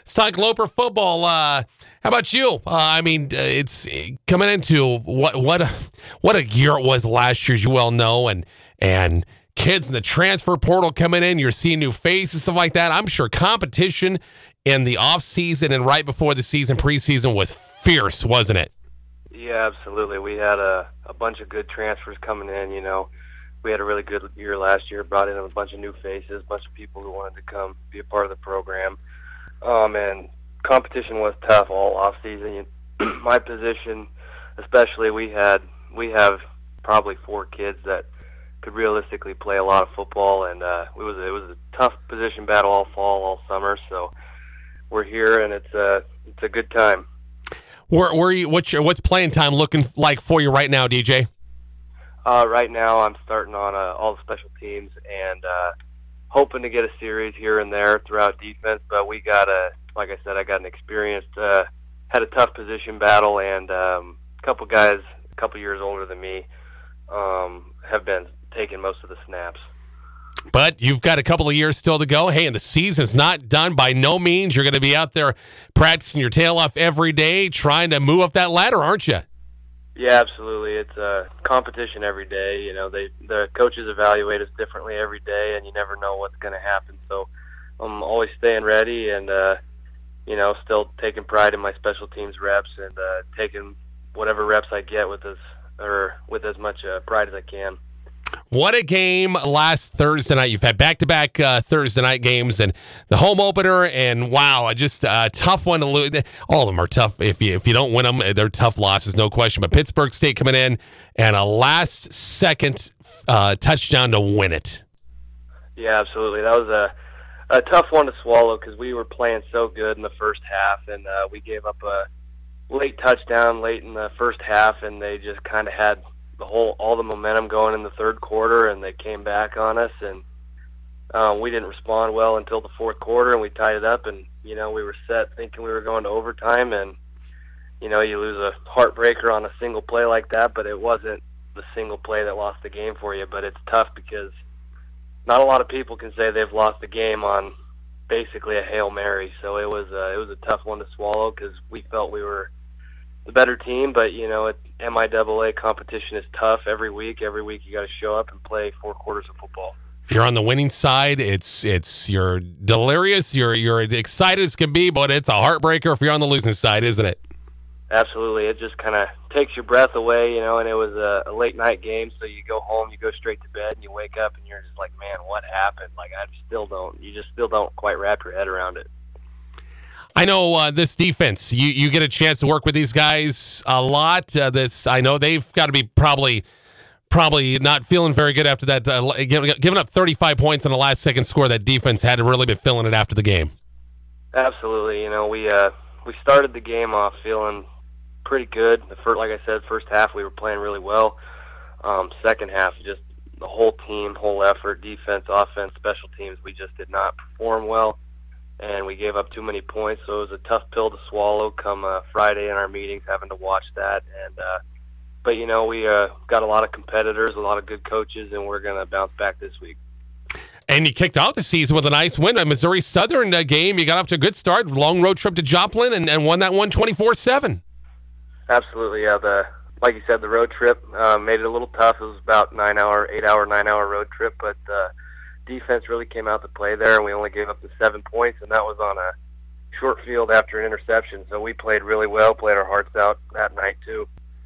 Let's talk Loper football. How about you? It's coming into what a year it was last year, as you well know, and kids in the transfer portal coming in. You're seeing new faces, stuff like that. I'm sure competition in the off season and right before the season, preseason, was fierce, wasn't it? Yeah, absolutely. We had a bunch of good transfers coming in. We had a really good year last year. Brought in a bunch of new faces, a bunch of people who wanted to come be a part of the program. And competition was tough all off season. My position, especially, we have probably 4 kids that could realistically play a lot of football, and it was a tough position battle all fall, all summer. So we're here, and it's a good time. What's playing time looking like for you right now, DJ? Right now, I'm starting on all the special teams and hoping to get a series here and there throughout defense. But we got like I said, I got an experienced, had a tough position battle, and a couple guys a couple years older than me have been taking most of the snaps. But you've got a couple of years still to go. Hey, and the season's not done by no means. You're going to be out there practicing your tail off every day, trying to move up that ladder, aren't you? Yeah, absolutely. It's a competition every day. The coaches evaluate us differently every day, and you never know what's going to happen. So I'm always staying ready and, still taking pride in my special teams reps and taking whatever reps I get with as much pride as I can. What a game last Thursday night. You've had back-to-back Thursday night games and the home opener, and wow, just a tough one to lose. All of them are tough. If you don't win them, they're tough losses, no question. But Pittsburgh State coming in and a last-second touchdown to win it. Yeah, absolutely. That was a tough one to swallow because we were playing so good in the first half, and we gave up a late touchdown late in the first half, and they just kind of had all the momentum going in the third quarter, and they came back on us, and we didn't respond well until the fourth quarter, and we tied it up, and we were set thinking we were going to overtime, and you lose a heartbreaker on a single play like that, but it wasn't the single play that lost the game for you. But it's tough because not a lot of people can say they've lost the game on basically a Hail Mary, so it was a tough one to swallow because we felt we were the better team, but MIAA competition is tough every week. Every week you got to show up and play 4 quarters of football. If you're on the winning side, it's you're delirious, you're excited as can be, but it's a heartbreaker if you're on the losing side, isn't it? Absolutely. It just kind of takes your breath away, and it was a late night game, so you go home, you go straight to bed, and you wake up and you're just like, man, what happened? Like you just still don't quite wrap your head around it. I know this defense, you get a chance to work with these guys a lot. I know they've got to be probably not feeling very good after that. Giving up 35 points on the last second score, that defense had to really be feeling it after the game. Absolutely. We started the game off feeling pretty good. Like I said, first half we were playing really well. Second half, just the whole team, whole effort, defense, offense, special teams, we just did not perform well. And we gave up too many points, so it was a tough pill to swallow come Friday in our meetings, having to watch that. But we got a lot of competitors, a lot of good coaches, and we're going to bounce back this week. And you kicked off the season with a nice win. A Missouri Southern game, you got off to a good start, long road trip to Joplin, and won that one 24-7. Absolutely, yeah. Like you said, the road trip made it a little tough. It was about 9-hour road trip, but defense really came out to play there, and we only gave up the 7 points, and that was on a short field after an interception. So we played really well, played our hearts out that night too.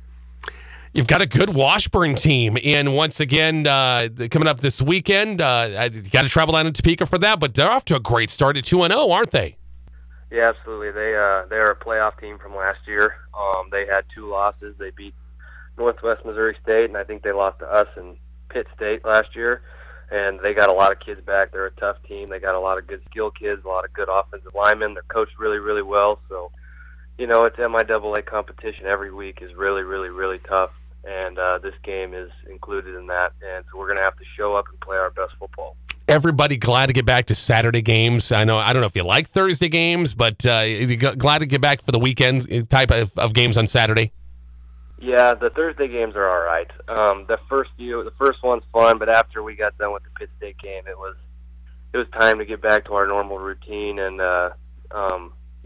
You've got a good Washburn team, and once again, coming up this weekend, you got to travel down to Topeka for that, but they're off to a great start at 2-0, aren't they? Yeah, absolutely. They're a playoff team from last year. They had 2 losses. They beat Northwest Missouri State, and I think they lost to us and Pitt State last year. And they got a lot of kids back. They're a tough team. They got a lot of good skill kids, a lot of good offensive linemen. They're coached really, really well. So, it's MIAA competition every week is really, really, really tough. And this game is included in that. And so we're going to have to show up and play our best football. Everybody glad to get back to Saturday games. I don't know if you like Thursday games, but glad to get back for the weekend type of games on Saturday. Yeah, the Thursday games are all right. The first one's fun, but after we got done with the Pitt State game, it was time to get back to our normal routine and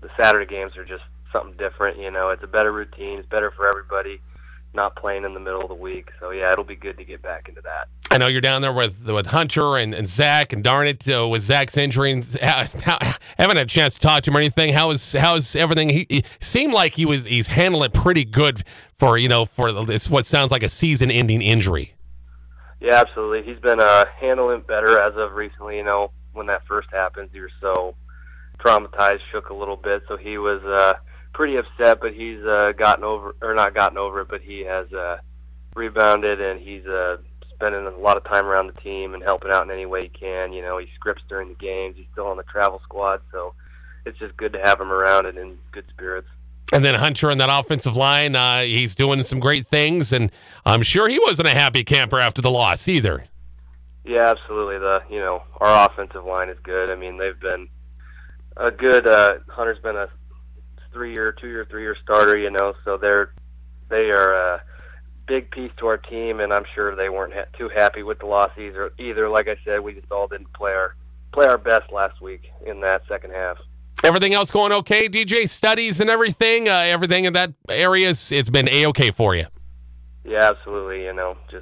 the Saturday games are just something different. You know, it's a better routine. It's better for everybody. Not playing in the middle of the week. So, yeah, it'll be good to get back into that. I know you're down there with Hunter and Zach, and darn it, with Zach's injury, and haven't had a chance to talk to him or anything. How's everything? He seemed like he's handling it pretty good for this what sounds like a season-ending injury. Yeah, absolutely. He's been handling it better as of recently. You know, when that first happened, he was so traumatized, shook a little bit, so he was pretty upset, but he's not gotten over it, but he has rebounded, and he's spending a lot of time around the team and helping out in any way he can. You know, he scripts during the games. He's still on the travel squad, so it's just good to have him around and in good spirits. And then Hunter on that offensive line, he's doing some great things, and I'm sure he wasn't a happy camper after the loss either. Yeah, absolutely. Our offensive line is good. I mean, they've been a good. Hunter's been a 2-year starter. You know, so they are a big piece to our team, and I'm sure they weren't too happy with the loss either. Like I said, we just all didn't play our best last week in that second half. Everything else going okay, DJ? Studies and everything in that area, it's been A-okay for you? Yeah, absolutely. You know, just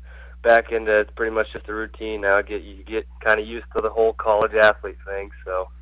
back into pretty much just a routine now. You get kind of used to the whole college athlete thing, so